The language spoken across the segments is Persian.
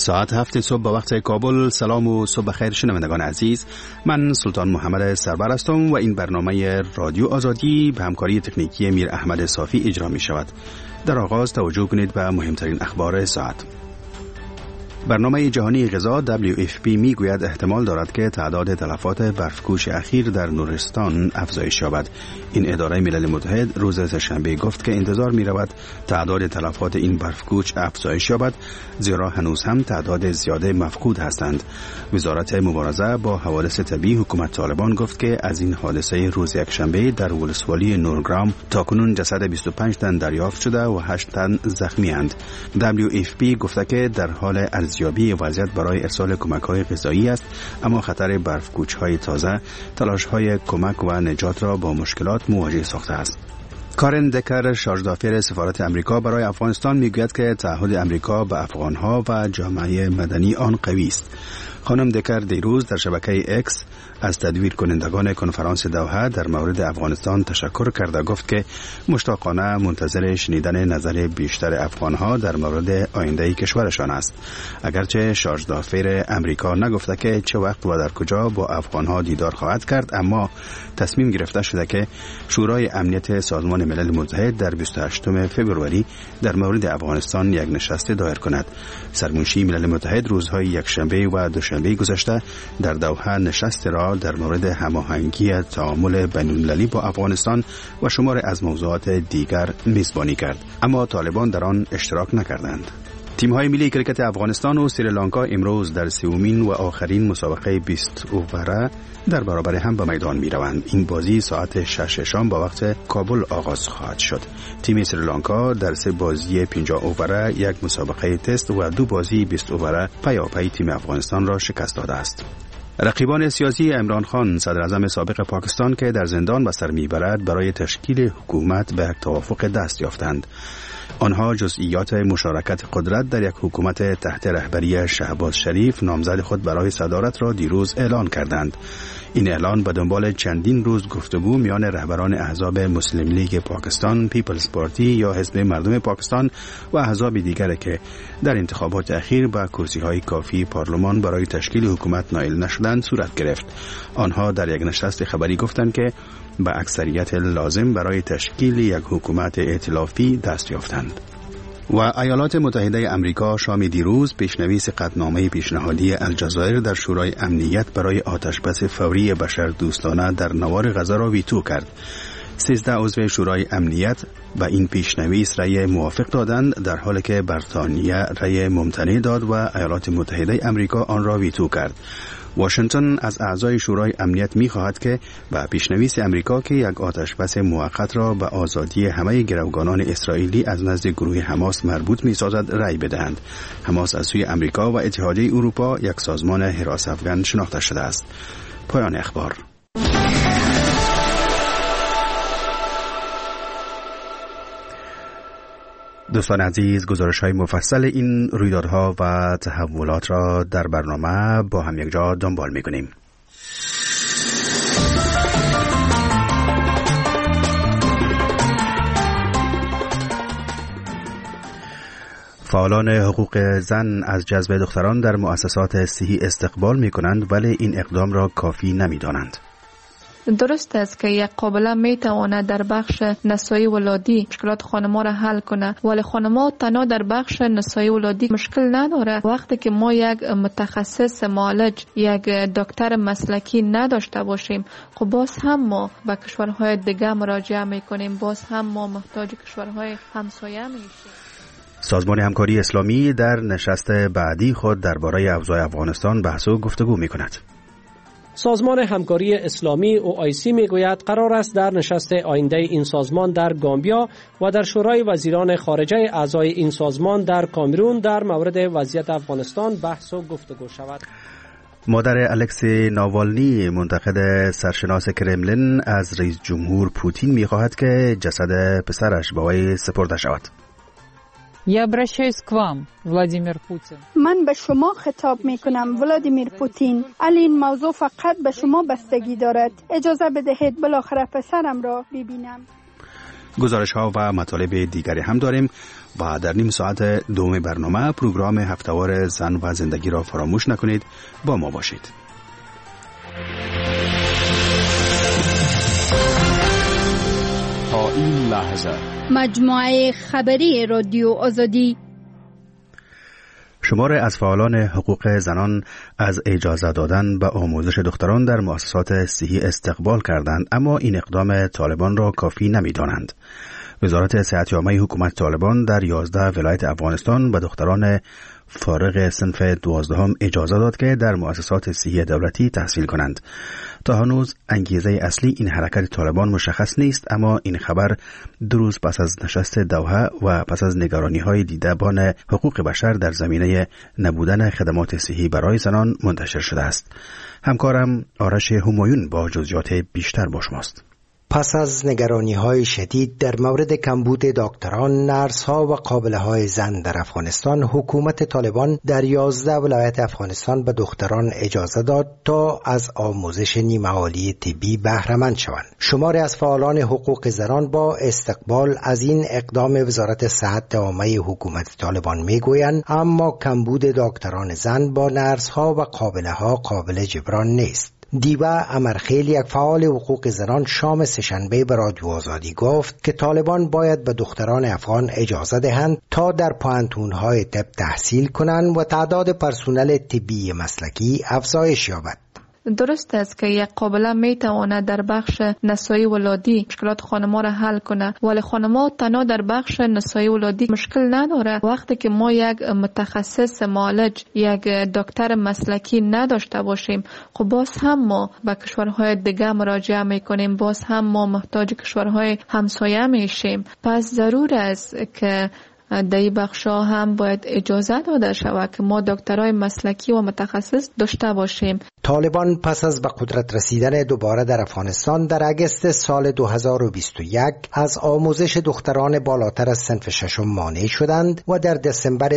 ساعت 7 صبح به وقت کابل. سلام و صبح بخیر شنوندگان عزیز. من سلطان محمد سربر هستم و این برنامه رادیو آزادی به همکاری تکنیکی میر احمد صافی اجرا می شود. در آغاز توجه کنید به مهمترین اخبار ساعت. برنامه جهانی غذا WFP می گوید احتمال دارد که تعداد تلفات برفکوش اخیر در نورستان افزایش یابد. این اداره ملل متحد روز سه‌شنبه گفت که انتظار می رود تعداد تلفات این برفکوش افزایش یابد، زیرا هنوز هم تعداد زیاده مفقود هستند. وزارت مبارزه با حوادث طبیعی حکومت طالبان گفت که از این حادثه روز یکشنبه در ولسوالی نورگرام تاکنون جسد 25 تن دریافت شده و 8 تن زخمی اند. WFP گفته که در حال ارزیابی وضعیت برای ارسال کمک‌های غذایی است، اما خطر برفکوچ‌های تازه تلاش‌های کمک و نجات را با مشکلات مواجه ساخته است. کارن دکر، شارژدافیر سفارت امریکا برای افغانستان، میگوید که تعهد امریکا به افغان‌ها و جامعه مدنی آن قوی است. خانم دکر دیروز در شبکه اکس از تدویر کنندگان کنفرانس دوحه در مورد افغانستان تشکر کرده گفت که مشتاقانه منتظر شنیدن نظر بیشتر افغانها در مورد آینده کشورشان است. اگرچه شارژدافیر امریکا نگفته که چه وقت و در کجا با افغانها دیدار خواهد کرد، اما تصمیم گرفته شده که شورای امنیت سازمان ملل متحد در 28 فوریه در مورد افغانستان یک نشست دایر کند. سرمنشی ملل متحد روزهای یکشنبه و دوشنبه گذشته در دوحه نشست را در مورد هماهنگی تعامل بین‌المللی با افغانستان و شمار از موضوعات دیگر میزبانی کرد، اما طالبان در آن اشتراک نکردند. تیم‌های ملی کرکت افغانستان و سریلانکا امروز در سومین و آخرین مسابقه 20 اووره در برابر هم به میدان می‌روند. این بازی ساعت 6 شام با وقت کابل آغاز خواهد شد. تیم سریلانکا در 3 بازی 50 اووره، یک مسابقه تست و 2 بازی 20 اووره پیاپی تیم افغانستان را شکست داده است. رقیبان سیاسی عمران خان، صدر اعظم سابق پاکستان که در زندان به سر میبرد، برای تشکیل حکومت به یک توافق دست یافتند. آنها جزئیات مشارکت قدرت در یک حکومت تحت رهبری شهباز شریف نامزد خود برای صدارت را دیروز اعلان کردند. این اعلان به دنبال چندین روز گفتگو میان رهبران احزاب مسلم لیگ پاکستان، پیپلز پارتی یا حزب مردم پاکستان و احزاب دیگر که در انتخابات اخیر با کرسی‌های کافی پارلمان برای تشکیل حکومت نائل نشدند صورت گرفت. آنها در یک نشست خبری گفتند که با اکثریت لازم برای تشکیل یک حکومت ائتلافی دست یافتند. و ایالات متحده امریکا شام دیروز پیشنویس قطعنامه پیشنهادی الجزایر در شورای امنیت برای آتشبس فوری بشردوستانه در نوار غزه را ویتو کرد. 13 عضو شورای امنیت به این پیشنویس رأی موافق دادند، در حالی که بریتانیا رأی ممتنع داد و ایالات متحده امریکا آن را ویتو کرد. واشنگتن از اعضای شورای امنیت می‌خواهد که به پیشنویس امریکا که یک آتشبس موقت را به آزادی همه گروگانان اسرائیلی از نزد گروه حماس مربوط می‌سازد رأی بدهند. حماس از سوی امریکا و اتحادیه اروپا یک سازمان حراس افغان شناخته شده است. پایان اخبار. دوستان عزیز، گزارش‌های مفصل این رویدادها و تحولات را در برنامه با هم یک جا دنبال می‌کنیم. فعالان حقوق زن از جذب دختران در مؤسسات صحی استقبال می‌کنند، ولی این اقدام را کافی نمی‌دانند. درست است که یک قابله میتواند در بخش نسایی ولادی مشکلات خانم‌ها را حل کنه، ولی خانم‌ها تنها در بخش نسایی ولادی مشکل نداره. وقتی که ما یک متخصص معالج، یک دکتر مسلکی نداشته باشیم، خب باز هم ما به کشورهای دیگه مراجعه میکنیم، باز هم ما محتاج کشورهای همسایه میشیم. سازمان همکاری اسلامی در نشست بعدی خود درباره اوضاع افغانستان بحث و گفتگو میکند. سازمان همکاری اسلامی OIC میگوید قرار است در نشست آینده این سازمان در گامبیا و در شورای وزیران خارجه اعضای این سازمان در کامرون در مورد وضعیت افغانستان بحث و گفتگو شود. مادر الکسی ناوالنی، منتقد سرشناس کرملین، از رئیس جمهور پوتین می‌خواهد که جسد پسرش به وی سپرده شود. Я обращаюсь к вам, Владимир Путин. من به شما خطاب می کنم ولادیمیر پوتین. این موضوع فقط به شما بستگی دارد. اجازه بدهید بالاخره پسرم را ببینم. گزارش ها و مطالب دیگری هم داریم و در نیم ساعت دوم برنامه پروگرام هفتهوار زن و زندگی را فراموش نکنید. با ما باشید. تا این لحظه مجموعه خبری رادیو آزادی شمار از فعالان حقوق زنان از اجازه دادن به آموزش دختران در مؤسسات صحی استقبال کردند، اما این اقدام طالبان را کافی نمی‌دانند. وزارت صحت عامه حکومت طالبان در 11 ولایت افغانستان به دختران فارغ صنف 12 اجازه داد که در مؤسسات صحی دولتی تحصیل کنند. تا هنوز انگیزه اصلی این حرکت طالبان مشخص نیست، اما این خبر 2 روز پس از نشست دوحه و پس از نگرانی‌های دیدبان حقوق بشر در زمینه نبودن خدمات صحی برای زنان منتشر شده است. همکارم آرش همایون با جزئیات بیشتر با شماست. پس از نگرانی‌های شدید در مورد کمبود دکتران، نرس‌ها و قابله‌های زن در افغانستان، حکومت طالبان در 11 ولایت افغانستان به دختران اجازه داد تا از آموزش نیمه‌عالی طبی بهره‌مند شوند. شماری از فعالان حقوق زنان با استقبال از این اقدام وزارت صحت عامه حکومت طالبان میگویند اما کمبود دکتران زن با نرس‌ها و قابله‌ها قابل جبران نیست. دیبا امرخیل، یک فعال حقوق زنان، شام سه‌شنبه به رادیو آزادی گفت که طالبان باید به دختران افغان اجازه دهند تا در پوهنتون‌های طب تحصیل کنند و تعداد پرسنل طبی مسلکی افزایش یابد. درست است که یک قابله می تواند در بخش نسایی ولادی مشکلات خانم‌ها را حل کنه، ولی خانم‌ها تنها در بخش نسایی ولادی مشکل نداره. وقتی که ما یک متخصص معالج، یک دکتر مسلکی نداشته باشیم، خب باز هم ما به کشورهای دیگه مراجعه میکنیم، باز هم ما محتاج کشورهای همسایه میشیم. پس ضرور است که در این بخشا هم باید اجازه داده شود که ما دکترای مسلکی و متخصص داشته باشیم. طالبان پس از به قدرت رسیدن دوباره در افغانستان در اگست سال 2021 از آموزش دختران بالاتر از صنف 6 مانع شدند و در دسامبر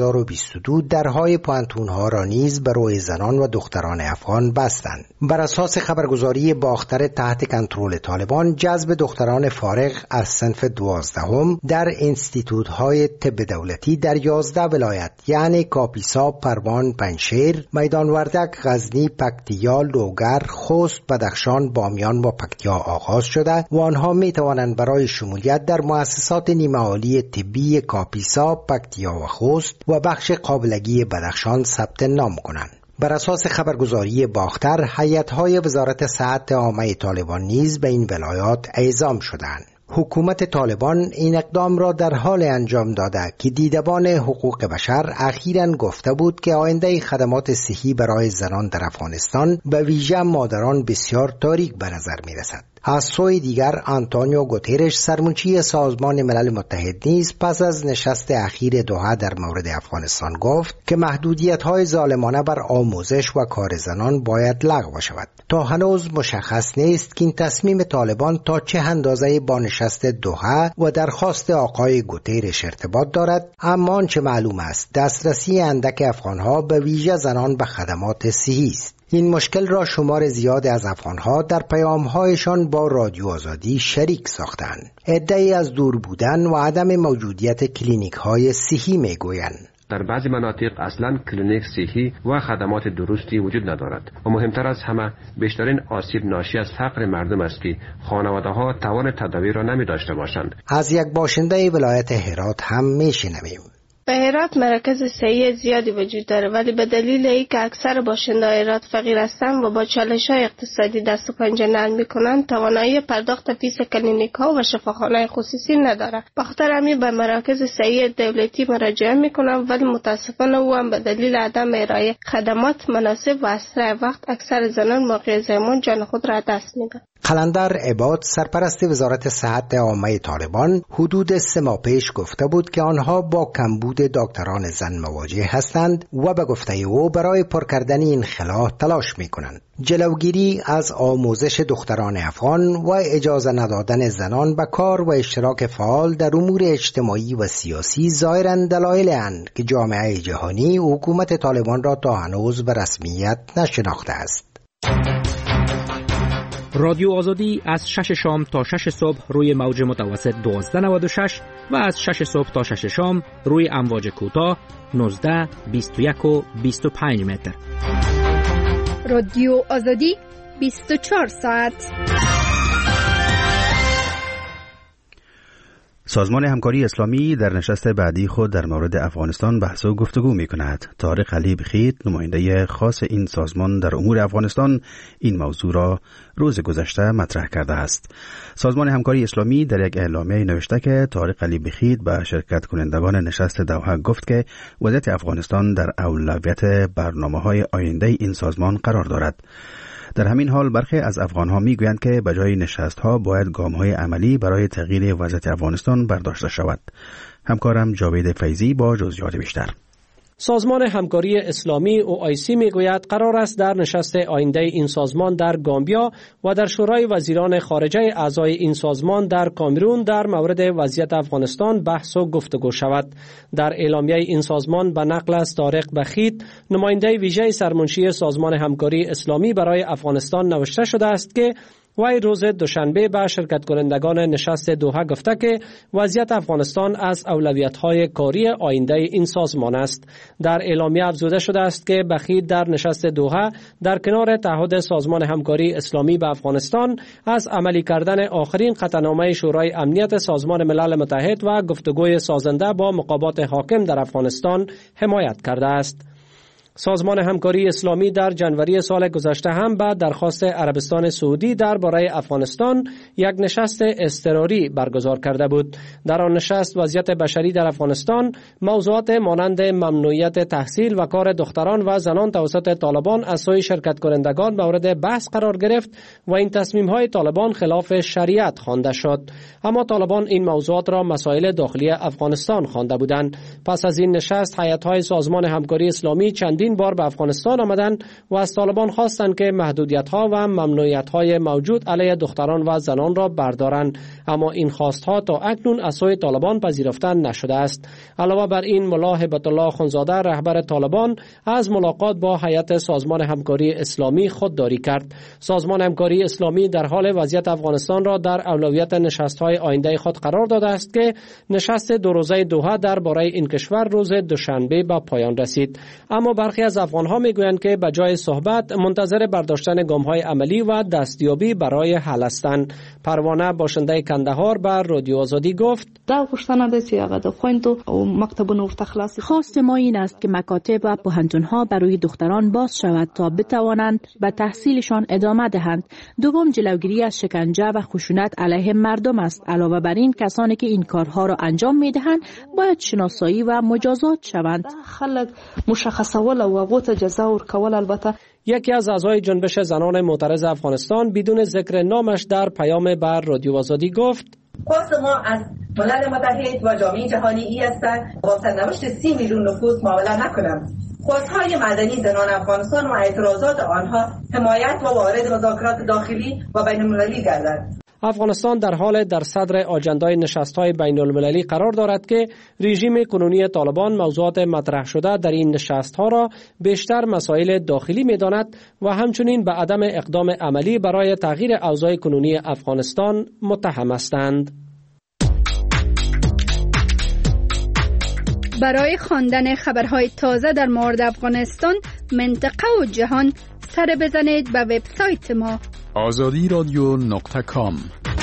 2022 درهای پوهنتون‌ها را نیز برای زنان و دختران افغان بستند. بر اساس خبرگزاری باختر تحت کنترل طالبان، جذب دختران فارغ از صنف 12 در انستیتوت‌های طب دولتی در 11 ولایت یعنی کاپیسا، پروان، پنجشیر، میدان وردک، غزنی، پکتیا، لوگر، خوست، بدخشان، بامیان و پکتیا آغاز شده و آنها می توانند برای شمولیت در مؤسسات نیمه‌عالی طبی کاپیسا، پکتیا و خوست و بخش قابلگی بدخشان ثبت نام کنند. بر اساس خبرگزاری باختر، هیئت‌های وزارت صحت عامه طالبان نیز به این ولایات اعزام شدند. حکومت طالبان این اقدام را در حال انجام داده که دیدبان حقوق بشر اخیراً گفته بود که آینده خدمات صحی برای زنان در افغانستان به ویژه مادران بسیار تاریک به نظر می رسد. از سوی دیگر آنتونیو گوترش، سرمنشی سازمان ملل متحد نیز پس از نشست اخیر دوحه در مورد افغانستان گفت که محدودیت‌های ظالمانه بر آموزش و کار زنان باید لغو شود. تا هنوز مشخص نیست که این تصمیم طالبان تا چه اندازه با نشست دوحه و درخواست آقای گوترش ارتباط دارد، اما آنچه معلوم است دسترسی اندک افغان‌ها به ویژه زنان به خدمات صحی است. این مشکل را شمار زیاد از افغان‌ها در پیام‌هایشان با رادیو آزادی شریک ساختند. عده‌ای از دور بودن و عدم موجودیت کلینیک‌های صحی می‌گویند. در بعضی مناطق اصلا کلینیک صحی و خدمات درستی وجود ندارد و مهمتر از همه بیشترین آسیب ناشی از فقر مردم است که خانواده‌ها توان تداوی را نمی داشته باشند. از یک باشنده ولایت هرات هم میشنویم. به هرات مراکز صحی زیادی وجود داره، ولی به دلیل اینکه اکثر باشنده‌های هرات فقیر هستند و با چالش‌های اقتصادی دست و پنجه نرم می‌کنند، توانایی پرداخت فیس کلینیک‌ها و شفاخانه‌های خصوصی نداره. بخاطر همین به مراکز صحی دولتی مراجعه می‌کنند، ولی متأسفانه او هم به دلیل عدم ارائه خدمات مناسب و اسرع وقت اکثر زنان موقع زایمان جان خود را دست می‌دهند. قلندر عباد، سرپرست وزارت صحت عامه طالبان، حدود 3 ماه پیش گفته بود که آنها با کمبود دکتران زن مواجه هستند و به گفته او برای پر کردن این خلا تلاش می‌کنند. جلوگیری از آموزش دختران افغان و اجازه ندادن زنان به کار و اشتراک فعال در امور اجتماعی و سیاسی ظاهراً دلایل اند که جامعه جهانی حکومت طالبان را تا هنوز به رسمیت نشناخته است. رادیو آزادی از 6 شام تا 6 صبح روی موج متوسط 1296 و از 6 صبح تا 6 شام روی امواج کوتاه 19، 21 و 25 متر. رادیو آزادی 24 ساعت. سازمان همکاری اسلامی در نشست بعدی خود در مورد افغانستان بحث و گفتگو می کند. طارق علی بخیت، نماینده خاص این سازمان در امور افغانستان، این موضوع را روز گذشته مطرح کرده است. سازمان همکاری اسلامی در یک اعلامیه نوشته که طارق علی بخیت به شرکت کنندگان نشست دوحه گفت که وضعیت افغانستان در اولویت برنامه‌های آینده این سازمان قرار دارد. در همین حال برخی از افغانها میگویند که به جای نشست‌ها باید گام‌های عملی برای تغییر وضعیت افغانستان برداشته شود. همکارم جاوید فیضی با جزئیات بیشتر. سازمان همکاری اسلامی OIC میگوید قرار است در نشست آینده این سازمان در گامبیا و در شورای وزیران خارجه اعضای این سازمان در کامرون در مورد وضعیت افغانستان بحث و گفتگو شود. در اعلامیه این سازمان به نقل از طارق بخیت، نماینده ویژه سرمنشی سازمان همکاری اسلامی برای افغانستان نوشته شده است که وی روز دوشنبه به شرکت کنندگان نشست دوحه گفته که وضعیت افغانستان از اولویت‌های کاری آینده این سازمان است. در اعلامیه افزوده شده است که بخیت در نشست دوحه در کنار تعهد سازمان همکاری اسلامی به افغانستان از عملی کردن آخرین قطعنامه شورای امنیت سازمان ملل متحد و گفتگوی سازنده با مقامات حاکم در افغانستان حمایت کرده است. سازمان همکاری اسلامی در جنوری سال گذشته هم به درخواست عربستان سعودی درباره افغانستان یک نشست اضطراری برگزار کرده بود. در آن نشست وضعیت بشری در افغانستان، موضوعات مانند ممنوعیت تحصیل و کار دختران و زنان توسط طالبان از سوی شرکت کنندگان مورد بحث قرار گرفت و این تصمیم‌های طالبان خلاف شریعت خوانده شد. اما طالبان این موضوعات را مسائل داخلی افغانستان خوانده بودند. پس از این نشست هیئت‌های سازمان همکاری اسلامی چندین بار به افغانستان آمدند و از طالبان خواستند که محدودیت‌ها و ممنوعیت‌های موجود علیه دختران و زنان را بردارند، اما این خواست‌ها تا اکنون از سوی طالبان پذیرفته نشده است. علاوه بر این، ملا هبت الله خونزاده رهبر طالبان از ملاقات با هیئت سازمان همکاری اسلامی خودداری کرد. سازمان همکاری اسلامی در حال وضعیت افغانستان را در اولویت نشست‌های آینده خود قرار داده است که نشست دو روزه دوحه درباره این کشور روز دوشنبه به پایان رسید. اما برخی از افغان‌ها میگویند که به جای صحبت منتظر برداشتن گام‌های عملی و دستیابی برای حل هستند. پروانه باشنده کندهار بر رادیو آزادی گفت: خواست ما این است که مکاتب و پوهنتون‌ها برای دختران باز شود تا بتوانند به تحصیلشان ادامه دهند. دوم، جلوگیری از شکنجه و خشونت علیه مردم است. علاوه بر این، کسانی که این کارها را انجام می‌دهند باید شناسایی و مجازات شوند. یکی از اعضای جنبش زنان معترض افغانستان بدون ذکر نامش در پیام بر رادیو آزادی گفت: خواست ما از ملل متحد و جامعه جهانی ای است با سرنوشت 30 میلیون نفوس معامله نکنند. خواستهای مدنی زنان افغانستان و اعتراضات آنها حمایت و وارد مذاکرات داخلی و بین المللی گردد. افغانستان در حال در صدر آجندای نشست‌های بین المللی قرار دارد که رژیم کنونی طالبان موضوعات مطرح شده در این نشست‌ها را بیشتر مسائل داخلی می‌داند و همچنین به عدم اقدام عملی برای تغییر اوضاع کنونی افغانستان متهم هستند. برای خواندن خبرهای تازه در مورد افغانستان، منطقه و جهان، سر بزنید به وبسایت ما azadiradyo.com.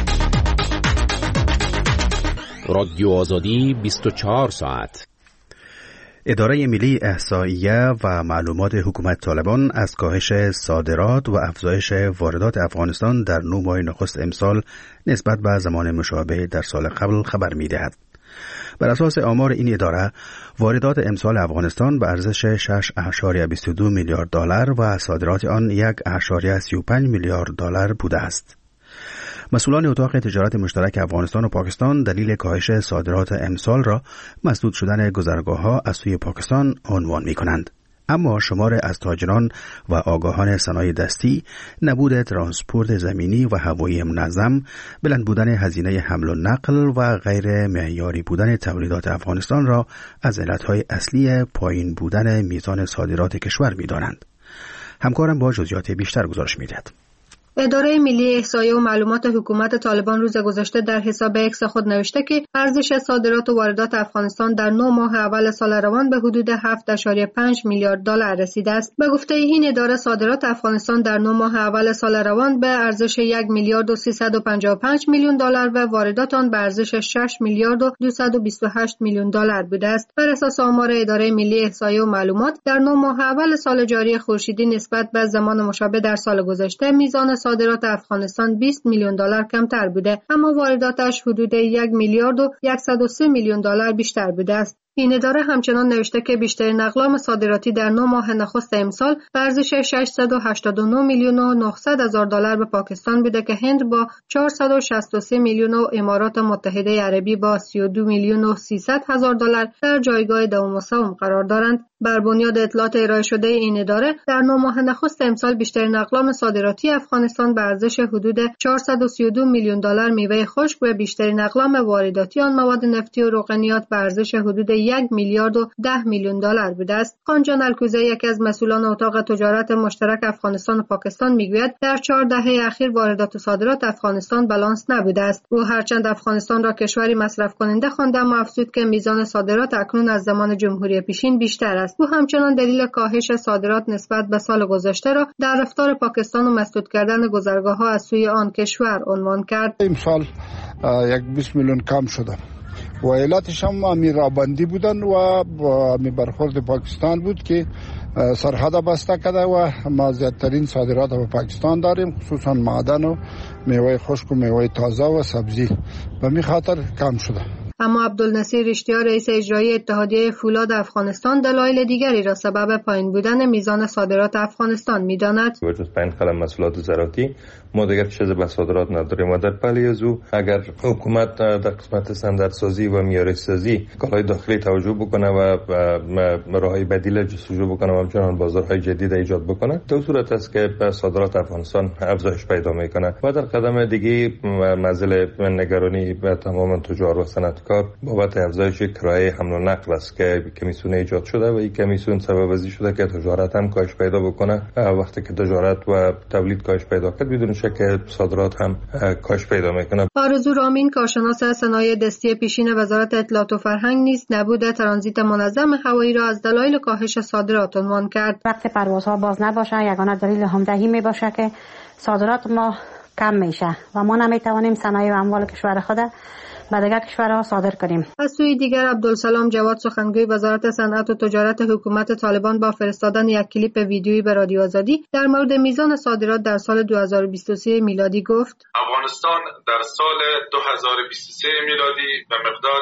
رادیو آزادی 24 ساعت. اداره ملی احصائیه و معلومات حکومت طالبان از کاهش صادرات و افزایش واردات افغانستان در 9 ماه نخست امسال نسبت به زمان مشابه در سال قبل خبر می‌دهد. بر اساس آمار این اداره، واردات امسال افغانستان به ارزش 6.22 میلیارد دلار و صادرات آن 1.35 میلیارد دلار بوده است. مسئولان اتاق تجارت مشترک افغانستان و پاکستان دلیل کاهش صادرات امسال را مسدود شدن گذرگاه‌ها از سوی پاکستان عنوان می‌کنند. اما شمار از تاجران و آگاهان صنایع دستی، نبود ترانسپورت زمینی و هوایی منظم، بلند بودن هزینه حمل و نقل و غیر معیاری بودن تولیدات افغانستان را از علتهای اصلی پایین بودن میزان صادرات کشور می‌دانند. همکارم با جزئیات بیشتر گزارش می‌دهد. اداره ملی احصایه و معلومات حکومت طالبان روز گذشته در حساب اکس خود نوشته که ارزش صادرات و واردات افغانستان در 9 ماه اول سال روان به حدود 7.5 میلیارد دلار رسیده است. به گفته این اداره صادرات افغانستان در 9 ماه اول سال روان به ارزش 1 میلیارد و 355 میلیون دلار و واردات آن به ارزش 6 میلیارد و 228 میلیون دلار بوده است. بر اساس آمار اداره ملی احصایه و معلومات در 9 ماه اول سال جاری خورشیدی نسبت به زمان مشابه در سال گذشته میزان صادرات افغانستان 20 میلیون دلار کمتر بوده، اما وارداتش حدود 1 میلیارد و 103 میلیون دلار بیشتر بوده است. این اداره همچنان نوشته که بیشترین اقلام صادراتی در 9 ماه نخست امسال به ارزش 689 میلیون و 900 هزار دلار به پاکستان بوده که هند با 463 میلیون و امارات متحده عربی با 32 میلیون و 300 هزار دلار در جایگاه دوم و سوم قرار دارند. بر بنیاد اطلاعات ارائه شده این اداره در 9 ماه نخست امسال بیشترین اقلام صادراتی افغانستان به ارزش حدود 432 میلیون دلار میوه خشک و بیشترین اقلام وارداتی آن مواد نفتی و روغنیات به ارزش حدود 1 میلیارد و 10 میلیون دلار بوده است. خانجان الکوزی یکی از مسئولان اتاق تجارت مشترک افغانستان و پاکستان میگوید در 4 دهه اخیر واردات و صادرات افغانستان بالانس نبوده است. او هرچند افغانستان را کشوری مصرف کننده خوانده اما افزود که میزان صادرات اکنون از زمان جمهوری پیشین بیشتر است. او همچنان دلیل کاهش صادرات نسبت به سال گذشته را در رفتار پاکستان و مسدود کردن گذرگاه‌ها از سوی آن کشور عنوان کرد. امسال 20 میلیون کم شده و علتش هم امیرآبندی بودن و برخورد پاکستان بود که سرحد بسته کرده و ما زیادترین صادرات به پاکستان داریم، خصوصا معدن و میوه خشک و میوه تازه و سبزی، به می خاطر کم شده. اما عبدالنصیر اشتیار رئیس اجرایی اتحادیه فولاد افغانستان دلایل دیگری را سبب پایین بودن میزان صادرات افغانستان می‌داند. وجود پایین قلم محصولات زراعتی ما دیگر چیز به صادرات نداریم و در پلی از او اگر حکومت در قسمت استانداردسازی و معیارسازی کالای داخلی توجه بکنه و راههای بدیل جستجو بکنه و همچنان بازارهای جدید ایجاد بکنه، در صورت است که صادرات افغانستان افزایش پیدا میکنه و در قدم دیگه مسئله نگرانی به تمام تجار و صنعتکار بابت افزایش کرایه حمل و نقل است که کمیسیون ایجاد شده و این کمیسیون سبب ازی شده که تجارت هم کاهش پیدا بکنه. وقتی که تجارت و تولید کاهش پیدا کرد بدون شک صادرات هم کاهش پیدا میکنه. آرزو رامین کارشناس صنایع دستی پیشین وزارت اطلاعات و فرهنگ نیز نبود ترانزیت منظم هوایی را از دلایل کاهش صادرات عنوان کرد. وقتی پروازها باز نباشه یگانه دلیل همدهی میباشه که صادرات ما کم میشه و ما نمیتوانیم صنایع و اموال کشور خود به دیگر کشورها صادر کنیم. از سوی دیگر عبدالسلام جواد سخنگوی وزارت صنعت و تجارت حکومت طالبان با فرستادن یک کلیپ ویدیویی به رادیو آزادی در مورد میزان صادرات در سال 2023 میلادی گفت: افغانستان در سال 2023 میلادی به مقدار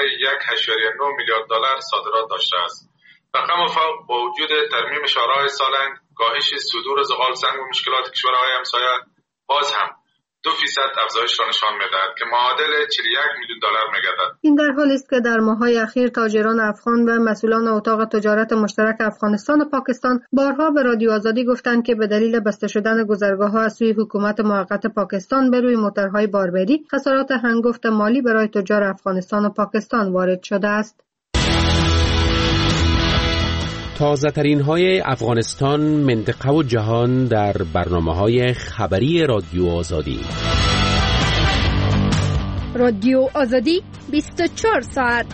1.9 میلیارد دلار صادرات داشته است. رقم فوق با وجود ترمیم شورای سالنگ، کاهش صدور زغال سنگ و مشکلات کشورهای همسایه باز هم 2% افزایش را نشان می‌دهد که معادل 41 میلیون دلار می‌گردد. این در حالی است که در ماه‌های اخیر تاجران افغان و مسئولان اتاق تجارت مشترک افغانستان و پاکستان بارها به رادیو آزادی گفتند که به دلیل بسته شدن گذرگاه‌ها از سوی حکومت موقت پاکستان به روی موترهای باربری خسارات هنگفت مالی برای تجار افغانستان و پاکستان وارد شده است. تازه ترین های افغانستان، منطقه و جهان در برنامه‌های خبری رادیو آزادی. رادیو آزادی 24 ساعت.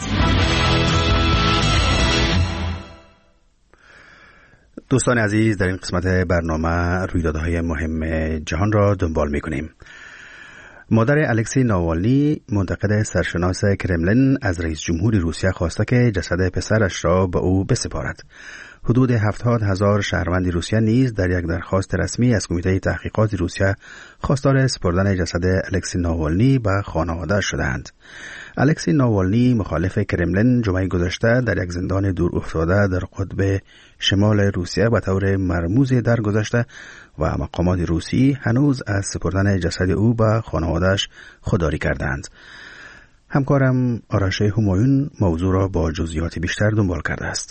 دوستان عزیز، در این قسمت برنامه رویدادهای مهم جهان را دنبال می‌کنیم. مادر الکسی ناوالنی، منتقد سرشناس کرملین، از رئیس جمهور روسیه خواسته که جسد پسرش را به او بسپارد. حدود 70,000 شهروند روسیه نیز در یک درخواست رسمی از کمیته تحقیقات روسیه خواستار سپردن جسد الکسی ناوالنی به خانواده شدند. الکسی ناوالنی مخالف کرملین جمعه گذشته در یک زندان دور افتاده در قطب شمال روسیه به طور مرموزی درگذشته و مقامات روسی هنوز از سپردن جسد او به خانواده‌اش خودداری کردند. همکارم آرش همایون موضوع را با جزئیات بیشتر دنبال کرده است.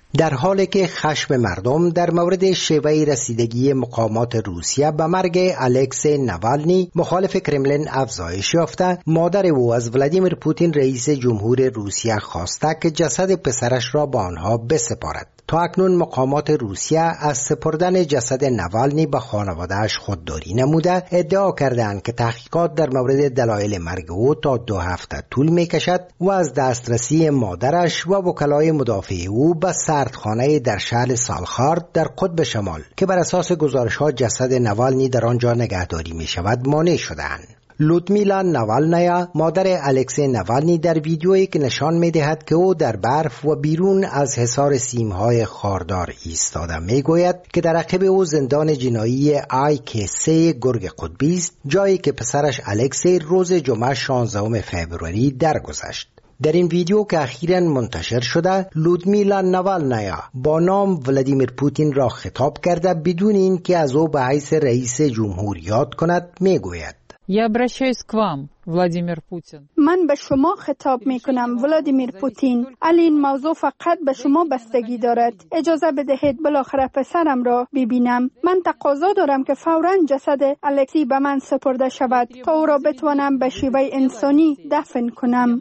در حالی که خشم مردم در مورد شیوه رسیدگی مقامات روسیه به مرگ الکسی نوالنی مخالف کرملین افزایش یافته، مادر او از ولادیمیر پوتین رئیس جمهور روسیه خواسته که جسد پسرش را به آنها بسپارد. تا اکنون مقامات روسیه از سپردن جسد نوالنی به خانواده‌اش خودداری نموده، ادعا کردند که تحقیقات در مورد دلایل مرگ او تا 2 هفته طول می‌کشد و از دسترسی مادرش و وکلای مدافع او به سردخانه در شهر سالخارد در قطب شمال که بر اساس گزارش‌ها جسد نوالنی در آنجا نگهداری می‌شود مانع شدند. لودمیلا نوالنایا، مادر الکسی نوالنی، در ویدیویی که نشان می‌دهد که او در برف و بیرون از حصار سیم‌های خاردار ایستاده می‌گوید که در عقب او زندان جنایی IK3 گرگ قطبی است، جایی که پسرش الکسی روز جمعه 16 فوریه درگذشت. در این ویدیو که اخیراً منتشر شده، لودمیلا نوالنایا با نام ولادیمیر پوتین را خطاب کرده بدون اینکه از او به حیث رئیس جمهور یاد کند می‌گوید: Я обращаюсь к вам, Владимир Путин. من به شما خطاب می کنم ولادیمیر پوتین. علی این موضوع فقط به شما بستگی دارد. اجازه بدهید بالاخره پسرم را ببینم. من تقاضا دارم که فوراً جسد الکسی به من سپرده شود تا او را بتوانم به شیوه انسانی دفن کنم.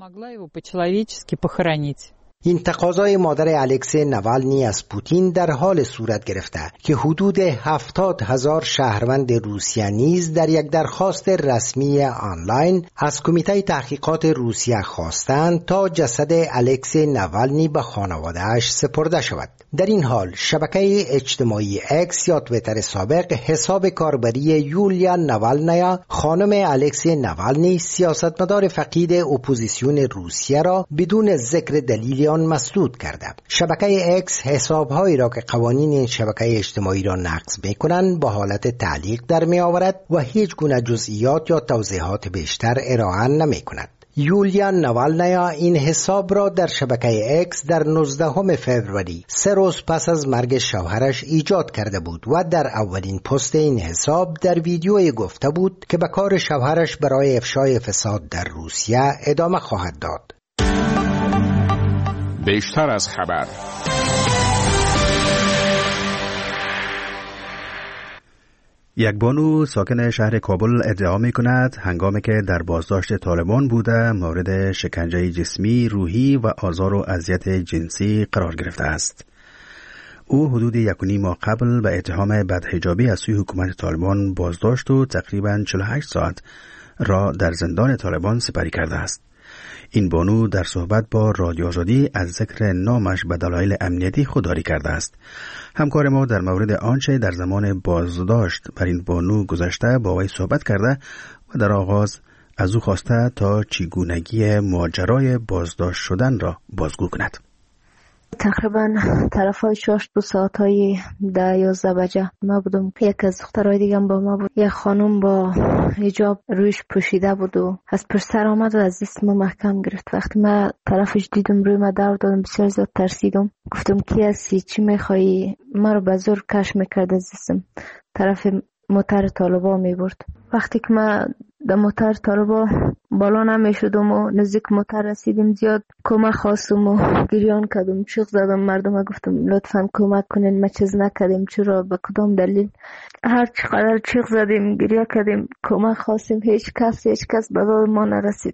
این تقاضای مادر الکسی نوالنی از پوتین در حال صورت گرفته که حدود 70,000 شهروند روسیه نیز در یک درخواست رسمی آنلاین از کمیته تحقیقات روسیه خواستند تا جسد الکسی نوالنی به خانواده‌اش سپرده شود. در این حال شبکه اجتماعی اکس یا توییتر سابق حساب کاربری یولیا نوالنایا، خانم الکسی نوالنی، سیاستمدار فقید اپوزیسیون روسیه را بدون ذکر دلیل آن مسدود کرده. شبکه اکس حسابهایی را که قوانین این شبکه اجتماعی را نقض می‌کنند با حالت تعلیق در می‌آورد و هیچ گونه جزئیات یا توضیحات بیشتر ارائه نمی‌کند. یولیا نوالنایا این حساب را در شبکه اکس در 19 فوریه، 3 روز پس از مرگ شوهرش ایجاد کرده بود و در اولین پست این حساب در ویدیویی گفته بود که به کار شوهرش برای افشای فساد در روسیه ادامه خواهد داد. بیشتر از خبر. یک بانو ساکن شهر کابل ادعا می کند هنگامی که در بازداشت طالبان بوده مورد شکنجه جسمی، روحی و آزار و اذیت جنسی قرار گرفته است. او حدود 1.5 ماه قبل به اتهام بدحجابی از سوی حکومت طالبان بازداشت و تقریباً 48 ساعت را در زندان طالبان سپری کرده است. این بانو در صحبت با رادیو آزادی از ذکر نامش به دلایل امنیتی خودداری کرده است. همکار ما در مورد آنچه در زمان بازداشت بر این بانو گذشته با وی صحبت کرده و در آغاز از او خواسته تا چگونگی ماجرای بازداشت شدن را بازگو کند. تقریبا طرفای 6 ساعتای 10-11 بجه ما بودم. یک از دخترای دیگه با ما بود. یک خانم با حجاب رویش پوشیده بود و از پشت سر آمد و از دست ما محکم گرفت. وقتی ما طرفش دیدم روی ما دور دادم، بسیار زیاد ترسیدم. گفتم کی هستی؟ چی میخوایی؟ ما رو به زور کش میکرد از دستم. طرف موتر طالبا میبرد. وقتی که ما در موتر طالبا بالا نمیشدم و نزدیک موتر رسیدیم، زیاد کمک خواستم و گریان کردم، چیغ زدم. مردم گفتم لطفاً کمک کنین، ما چیز نکردیم، چرا، به کدام دلیل؟ هر چقدر چیغ زدیم، گریه کردیم، کمک خواستیم، هیچ کس به داد ما نرسید.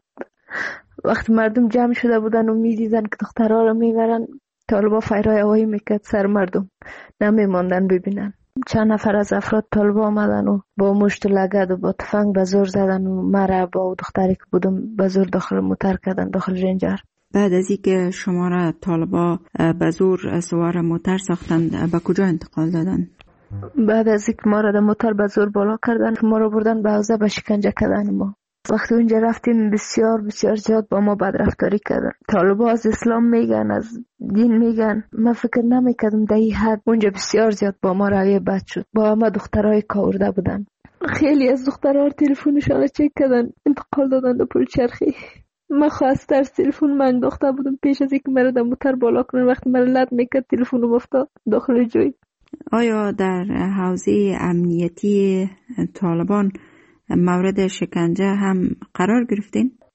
وقتی مردم جمع شده بودن و میدیدن که دخترها رو میبرن، طالبا فیرای هوایی میکرد سر مردم، نمیماندن ببینن. چند نفر از افراد طالبا آمدن و با مشت و لگد و با تفنگ به زور زدن و مرا با دختری که بودم به زور داخل موتر کردن، داخل رنجر. بعد از اینکه شما را طالبا به زور سوار موتر ساختند، به کجا انتقال دادن؟ بعد از اینکه ما را در موتر به زور بالا کردن، ما را بردن به حوزه به شکنجه کردن. ما وقتی اونجا رفتیم بسیار زیاد با ما بدرفتاری کردن. طالبا از اسلام میگن، از دین میگن. من فکر نمیکردم در این حد. اونجا بسیار زیاد با ما رویه بد شد. با ما دخترای کاورده بودن. خیلی از دخترها تلفنشان را چک کردن، انتقال دادن به پلچرخی. من خواست ترس تلفن من انداخته بودم پیش از اینکه مرا در موتر بالا کنن. وقتی مرا لد میکرد تلفنم افتاد داخل جوی. آیا در حوزه امنیتی طالبان مورد شکنجه هم قرار گرفتین؟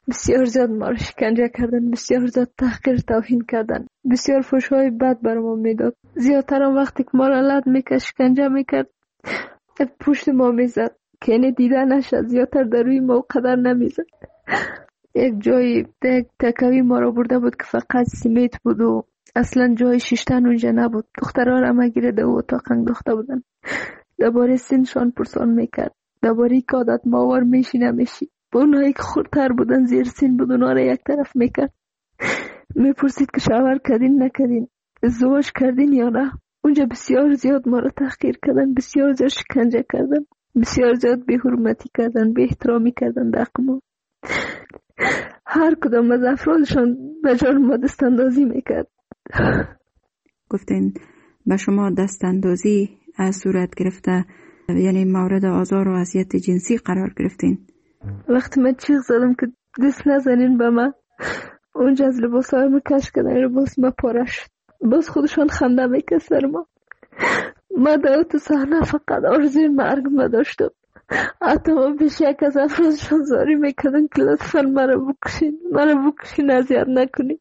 بسیار زیاد ما را شکنجه کردن، بسیار زیاد تحقیر توهین کردن، بسیار فحش‌های بد بر ما میداد. زیادتر هم وقتی که ما را لد میکرد، شکنجه میکرد، پشت ما میزد که اینه دیده نشد. زیادتر در روی ما قدر نمیزد. یک جای یک تکوی ما را برده بود که فقط سیمیت بود و اصلا جای شیشتن اونجا نبود. دخترها را هم گیرده و اتاق انداخته بودن. درباره سنشان پرسان میکرد، درباره که عادت ماور میشی نمیشی. با اونهایی که خورتر بودن، زیر سن بود، اونها را یک طرف میکرد. میپرسید که شوهر کردین نکردین، ازدواج کردین یا نه. اونجا بسیار زیاد ما را تحقیر کردن، بسیار زیاد شکنجه کردن، بسیار زیاد بی حرمتی کردن، بی احترامی کردن در حق ما. هر کدام از افرادشان به جان ما دستاندازی میکرد. گفتین به شما دستاندازی از صورت گرفته، یعنی مورد آزار و اذیت جنسی قرار گرفتین؟ وقتی من چیغ زدم که دست نزنین به من، اونجا از لباسای ما کش کردن، لباس ما پاره شد. باز خودشان خنده میکرد سر ما. ما در تو صحنه فقط آرزوی مرگ ما داشتم. حتی ما پیش یک از افرادشان زاری میکردن که لطفا مرا بکشین، اذیت نکنین.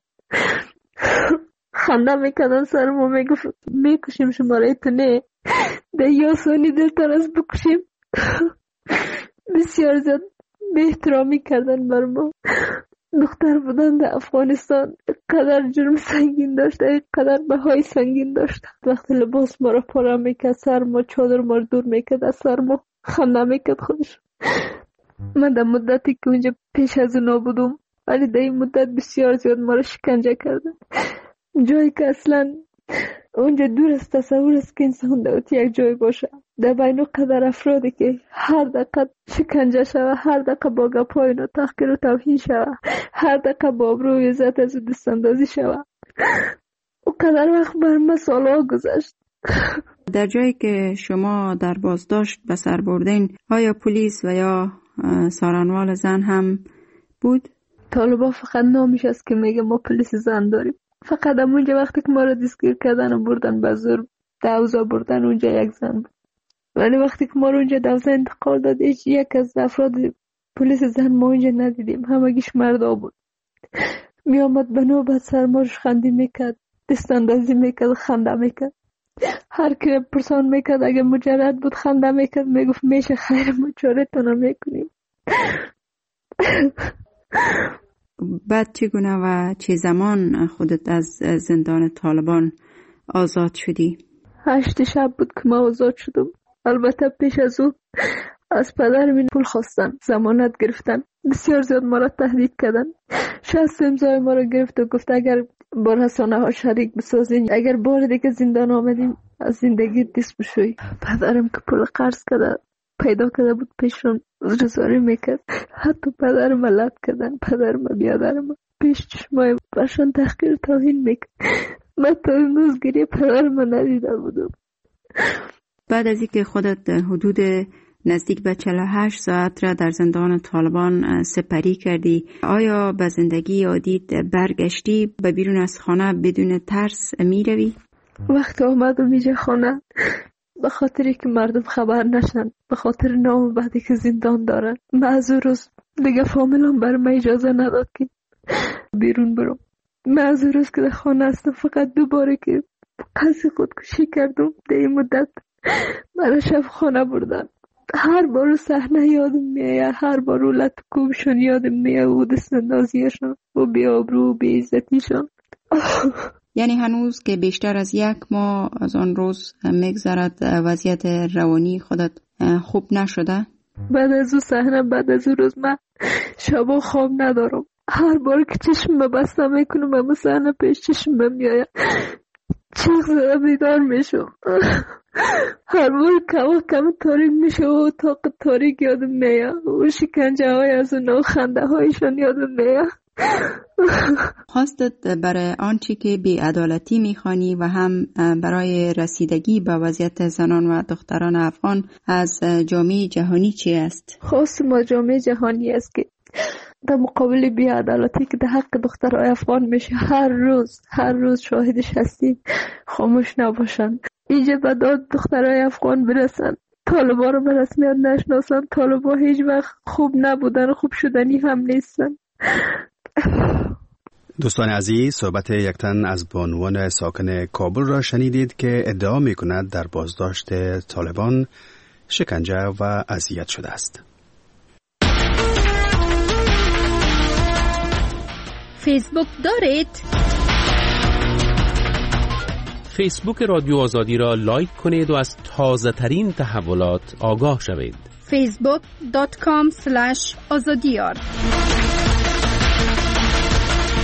خنده میکردن سر ما، میگفت میکشیم شما را، تو نه ده یا سونی دلتر از بکشیم. بسیار زیاد به احترامی کردن بر ما. دختر بودن در افغانستان قدر جرم سنگین داشته، قدر بهای سنگین داشته. وقتی لباس ما را پاره میکرد، سر ما چادر ما دور میکرد از سر ما، خنده میکرد خودش. من در مدتی که اونجا پیش از اونا بودم، ولی در این مدت بسیار زیاد ما را شکنجه کردن. جایی که اصلا اونجا دور از تصور است که انسان دوتی یک جای باشه. در بین قدر افرادی که هر دقیقه شکنجه شوه، هر دقیقه با گپای اینا تحقیر و توهین شوه، هر دقیقه با ابرو و عزت از دستاندازی شوه. او قدر وقت بر ما سالها گذشت. در جایی که شما در بازداشت به سر بردین، آیا پلیس و یا سارنوال زن هم بود؟ طالبا فقط نامش است که میگه ما پلیس زن داریم. فقط اونجا وقتی که ما را دستگیر کردن و بردن به زور دوزا بردن، اونجا یک زن بود. ولی وقتی که ما را اونجا دوزا انتقال داد، هیچ یک از افراد پلیس زن ما اونجا ندیدیم. همگیش مردا بود. می آمد به نوبت سر ما خندی میکرد، دستاندازی میکرد، خنده میکرد. هر که پرسان میکرد اگه مجرد بود خنده میکرد، میگفت میشه خیر ما چاره تانا میکنیم. بعد چگونه و چه زمان خودت از زندان طالبان آزاد شدی؟ 8 شب بود که ما آزاد شدم. البته پیش از او از پدرم پول خواستن، ضمانت گرفتن، بسیار زیاد ما را تهدید کردن. 60 امضای ما را گرفت و گفت اگر با رسانه ها شریک بسازین، اگر بار دیگه زندان آمدیم از زندگی دست بشوی. پدرم که پول قرض کرده پیدا کرده بود پیشون رزاری میکرد. حتی پدرم لط کردن، پدرم بیادرم پیش چشمای برشان تحقیر توهین میکرد. من تا امروز گریه پدرم ندیده بودم. بعد از اینکه خودت حدود نزدیک به 48 ساعت را در زندان طالبان سپری کردی، آیا به زندگی عادی برگشتی؟ به بیرون از خانه بدون ترس می روی؟ وقتی آمدم اینجا خانه، به خاطری که مردم خبر نشن، به خاطر نام بعدی که زندان دارن، من از اون روز دیگه فامیلم برای من اجازه نداد که بیرون برم. من از اون روز که در خانه هستم فقط 2 باره که قصد خودکشی کردم در این مدت من شب خانه بردن. هر بار صحنه یادم میاد، هر بار لط کوبشون یادم میاد و دستاندازیشون و بی‌آبرو و بی‌عزتیشون. یعنی هنوز که بیشتر از 1 ماه از آن روز میگذرد وضعیت روانی خودت خوب نشده؟ بعد از اون صحنه، بعد از اون روز من شبا خواب ندارم. هر بار که چشم بسته میکنم اما صحنه پیش چشم میاد، چیخ زده بیدار میشم. هر بار کم تاریک میشه و اتاق تاریک یادم میاد و شکنجه های از اون خنده هایشان یادم میاد. خواستت برای آنچه که بی‌عدالتی میخوانی و هم برای رسیدگی به وضعیت زنان و دختران افغان از جامعه جهانی چی است؟ خواست ما جامعه جهانی است که در مقابل بی‌عدالتی که در حق دخترای افغان میشه هر روز شاهدش هستیم، خاموش نباشن. اینجا به داد دخترای افغان برسن، طالبا رو به رسمیت نشناسن. طالبا هیچ وقت خوب نبودن، خوب شدنی هم نیستن. دوستان عزیز، صحبت یک تن از بانوان ساکن کابل را شنیدید که ادعا می کند در بازداشت طالبان شکنجه و اذیت شده است. فیسبوک دارید؟ فیسبوک رادیو آزادی را لایک کنید و از تازه ترین تحولات آگاه شوید. facebook.com/azadiyar